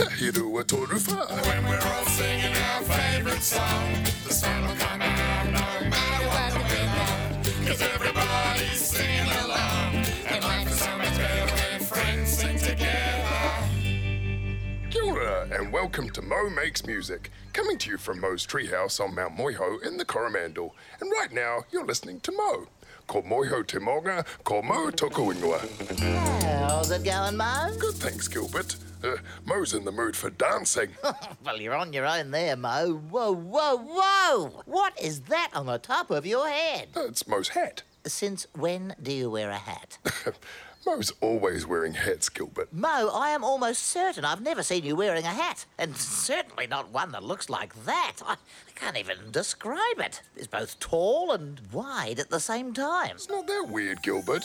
Te hirua toruwha. When we're all singing our favourite song, the sun will come out no matter what the weather. 'Cause everybody's singing along, and life is so much better when friends sing together. Kia ora, and welcome to Mo Makes Music, coming to you from Mo's treehouse on Mount Moiho in the Coromandel. And right now, you're listening to Mo. Ko Moiho te Moga, ko Mo toko ingoa. How's it going, Mo? Good, thanks, Gilbert. Mo's in the mood for dancing. Well, you're on your own there, Mo. Whoa, whoa, whoa! What is that on the top of your head? It's Mo's hat. Since when do you wear a hat? Mo's always wearing hats, Gilbert. Mo, I am almost certain I've never seen you wearing a hat. And certainly not one that looks like that. I can't even describe it. It's both tall and wide at the same time. It's not that weird, Gilbert.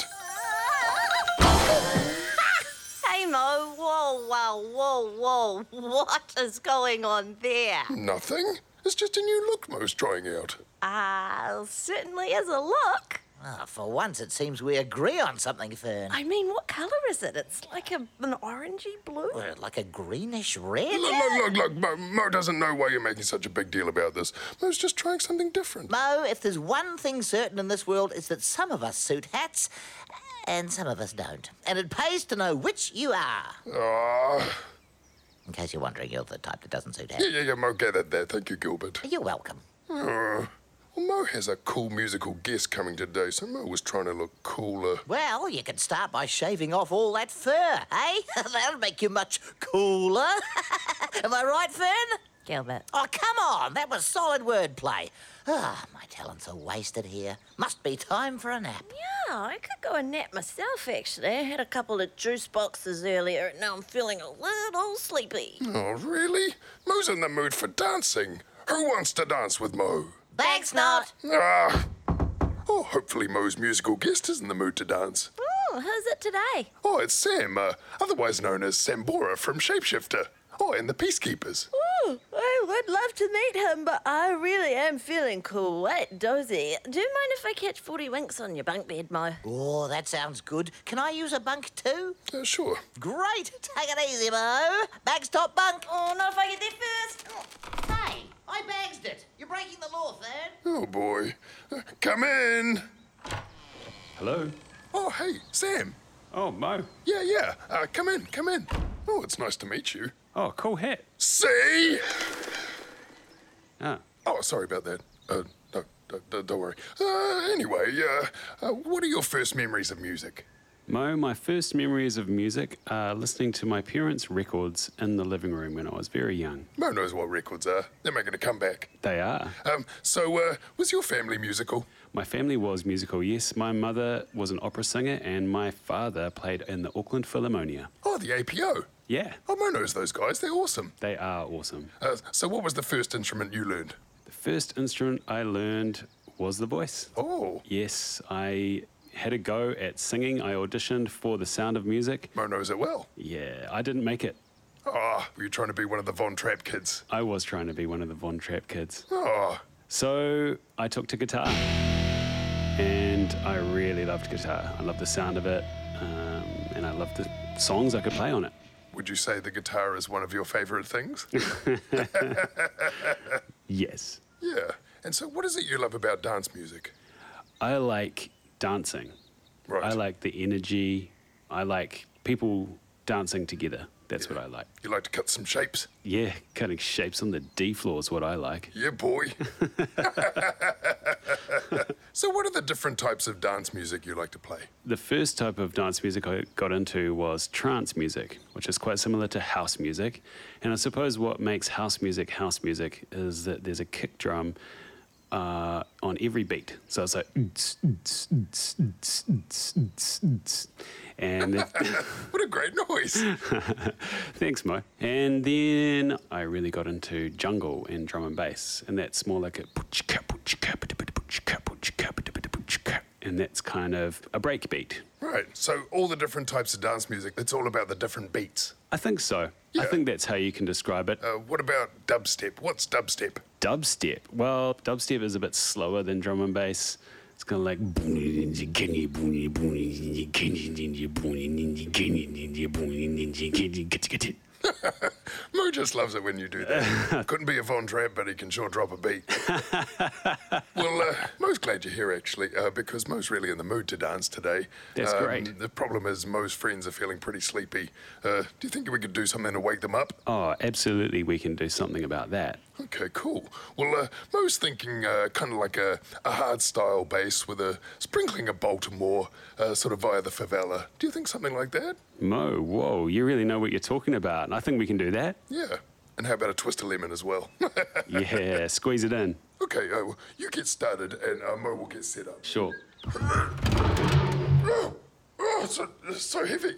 Hey Mo, whoa. What is going on there? Nothing. It's just a new look Mo's trying out. Certainly is a look. For once, it seems we agree on something, Fern. I mean, what colour is it? It's like an orangey blue. Like a greenish red? Look, Mo doesn't know why you're making such a big deal about this. Mo's just trying something different. Mo, if there's one thing certain in this world, it's that some of us suit hats and some of us don't. And it pays to know which you are. In case you're wondering, you're the type that doesn't suit hats. Yeah, Mo, get it there. Thank you, Gilbert. You're welcome. Well, Mo has a cool musical guest coming today, so Mo was trying to look cooler. Well, you can start by shaving off all that fur, eh? That'll make you much cooler. Am I right, Fern? Gilbert. Oh, come on. That was solid wordplay. My talents are wasted here. Must be time for a nap. Yeah, I could go and nap myself, actually. I had a couple of juice boxes earlier, and now I'm feeling a little sleepy. Oh, really? Mo's in the mood for dancing. Who wants to dance with Mo? Thanks not. Oh, hopefully Mo's musical guest is in the mood to dance. Oh, who's it today? Oh, it's Sam, otherwise known as Sambora from Shapeshifter. Oh, and the Peacekeepers. Oh, I would love to meet him, but I really am feeling quite dozy. Do you mind if I catch 40 winks on your bunk bed, Mo? Oh, that sounds good. Can I use a bunk too? Sure. Great. Take it easy, Mo. Bag's top bunk. Oh, not if I get there first. Hey, I bagsed it. You're breaking the law, Fern. Oh, boy. Come in. Hello? Oh, hey, Sam. Oh, Mo. Yeah. Come in. Oh, it's nice to meet you. Oh, cool hat. See? Ah. Oh, sorry about that. No, don't worry. Anyway, what are your first memories of music? Mo, my first memories of music are listening to my parents' records in the living room when I was very young. Mo knows what records are. They're making a comeback. They are. So, was your family musical? My family was musical, yes. My mother was an opera singer and my father played in the Auckland Philharmonia. Oh, the APO. Yeah, Oh, Mo knows those guys. They're awesome. they are awesome. So what was the first instrument you learned? The first instrument I learned was the voice. Oh, Yes, I had a go at singing. I auditioned for The Sound of Music. Mo knows it well. Yeah, I didn't make it. Oh, were you trying to be one of the Von Trapp kids? I was trying to be one of the Von Trapp kids. Oh, So I took to guitar, and I really loved guitar. I loved the sound of it, and I loved the songs I could play on it. would you say the guitar is one of your favorite things? Yes. Yeah. And so what is it you love about dance music? I like dancing. Right. I like the energy. I like people dancing together. That's what I like. You like to cut some shapes? Yeah, cutting shapes on the D floor is what I like. Yeah, boy. So what are the different types of dance music you like to play? The first type of dance music I got into was trance music, which is quite similar to house music. And I suppose what makes house music is that there's a kick drum on every beat. So it's like... And What a great noise. thanks, Mo. And then I really got into jungle and drum and bass, and that's more like a... And that's kind of a break beat. Right. So all the different types of dance music, it's all about the different beats. I think so. Yeah. I think that's how you can describe it. What about dubstep? What's dubstep? Dubstep. Well, dubstep is a bit slower than drum and bass. It's kind of like... Mo just loves it when you do that. Couldn't be a Von Trapp, but he can sure drop a beat. Well, Mo's glad you're here, actually, because Mo's really in the mood to dance today. That's great. The problem is Mo's friends are feeling pretty sleepy. Do you think we could do something to wake them up? Oh, absolutely, we can do something about that. Okay, cool. Well, Mo's thinking kind of like a hard-style bass with a sprinkling of Baltimore, sort of via the favela. Do you think something like that? Mo, whoa, you really know what you're talking about. And I think we can do that. Yeah. And how about a twist of lemon as well? Yeah, squeeze it in. Okay, well, you get started and Mo will get set up. Sure. Oh, it's so heavy.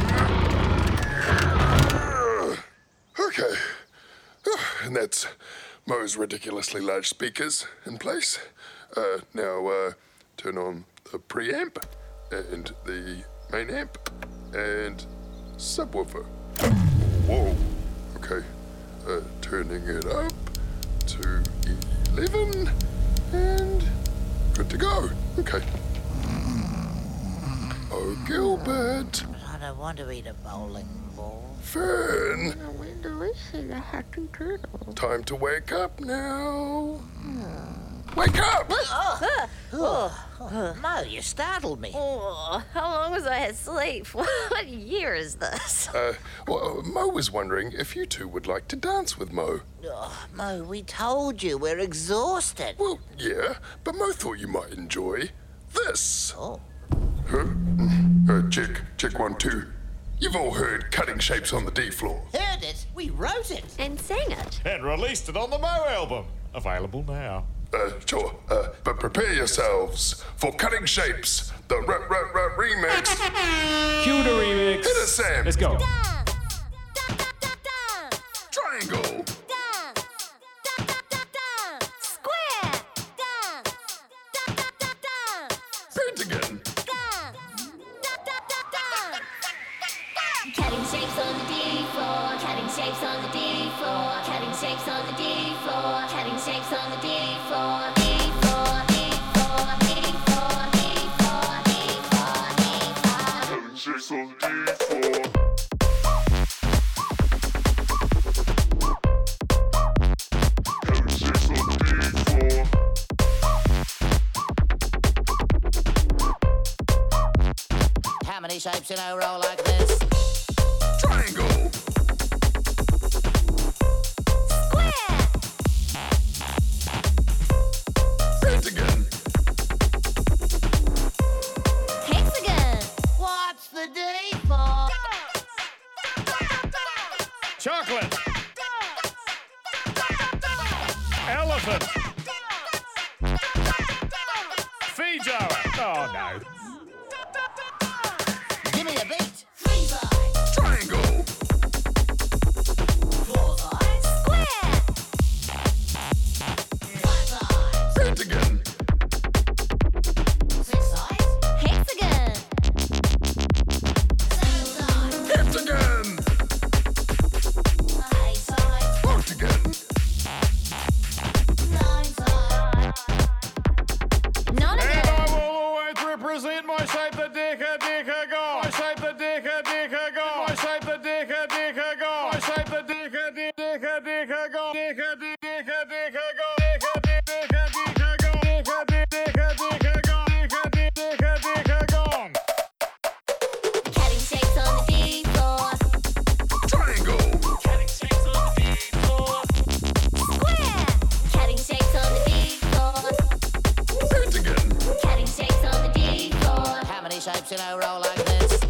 Okay. And that's Mo's ridiculously large speakers in place. Now, turn on the preamp and the main amp and subwoofer. Whoa. Okay. Turning it up to 11 and good to go. Okay. Oh, Gilbert. I don't want to eat a bowling ball. Fern. When do we see the happy turtle? Time to wake up now. Wake up! Mo, you startled me. Oh, how long was I asleep? What year is this? Well, Mo was wondering if you two would like to dance with Mo. Oh, Mo, we told you we're exhausted. Well, yeah, but Mo thought you might enjoy this. Oh. Huh? Check 1, 2. You've all heard Cutting Shapes on the D floor. Heard it. We wrote it. And sang it. And released it on the Mo album. Available now. Sure. But prepare yourselves for Cutting Shapes, the remix. Cue the remix. Hit it, Sam. Let's go. Triangle. Square. Pentagon. Cutting shapes on the D floor. Cutting shapes on the D floor. Cutting shapes on the D floor. Cutting shapes on the D floor. D floor. D floor. D floor. D floor. D floor. D floor. Cutting Shapes on the D floor. Cutting Shapes on the D floor. How many shapes in a row like this? Triangle. Pentagon. Hexagon. What's the D for? Chocolate. Elephant. Fijoa. Oh, no. Give me a beat. Triangle. Pentagon. Hexagon. Heptagon. Octagon. And Nonagon. I will always represent my shape the decagon. My shape the decagon. My shape the decagon. My shape the decagon. Cutting shapes on the D floor. Triangle. Square. Cutting shapes on the D floor. Pentagon. Cutting shapes on the D floor. How many shapes in a row like this?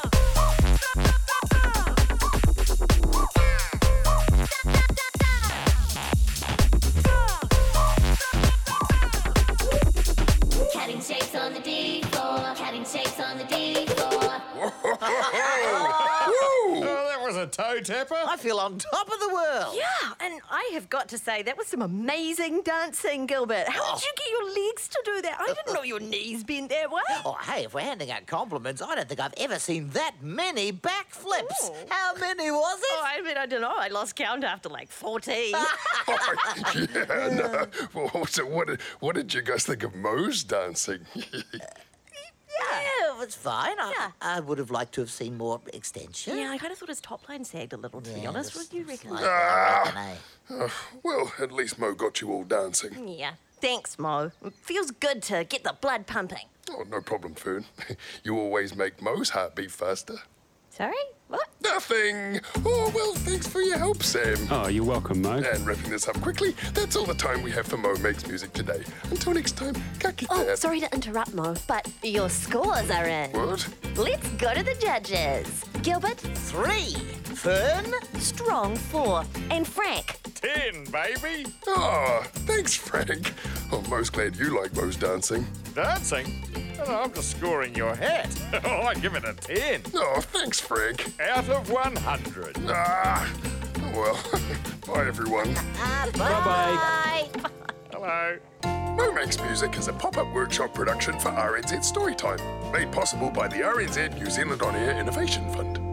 Cutting shapes on the D floor. Cutting shapes on the D floor. Woo! Oh, that was a toe tapper. I feel on top of the world. Yeah, and I have got to say, that was some amazing dancing, Gilbert. How did you get your legs to do that? I didn't know your knees bent that way. Oh, hey, if we're handing out compliments, I don't think I've ever seen that many backflips. Oh. How many was it? Oh, I mean, I don't know. I lost count after like 14. Yeah, no. Well, so what did you guys think of Mo's dancing? Yeah, it's fine. Yeah. I would have liked to have seen more extension. Yeah, I kind of thought his top line sagged a little, to be Yeah, honest. it's What do you reckon? like, I reckon, eh? Well, at least Mo got you all dancing. Yeah. Thanks, Mo. It feels good to get the blood pumping. Oh, no problem, Fern. You always make Mo's heart beat faster. Sorry? What? Nothing! Oh, well, thanks for your help, Sam. Oh, you're welcome, Mo. And wrapping this up quickly, that's all the time we have for Mo Makes Music today. Until next time, kaki Oh, sorry to interrupt, Mo, but your scores are in. What? Let's go to the judges. Gilbert, 3. Fern? strong 4. And Frank, 10, baby. Oh, thanks, Frank. I'm most glad you like Mo's dancing. Dancing? Oh, I'm just scoring your hat. Oh, I give it a 10 Oh, thanks, Frank. out of 100. Oh, well. Bye, everyone. Bye-bye. Hello. Mo Makes Music is a pop-up workshop production for RNZ Storytime, made possible by the RNZ New Zealand On Air Innovation Fund.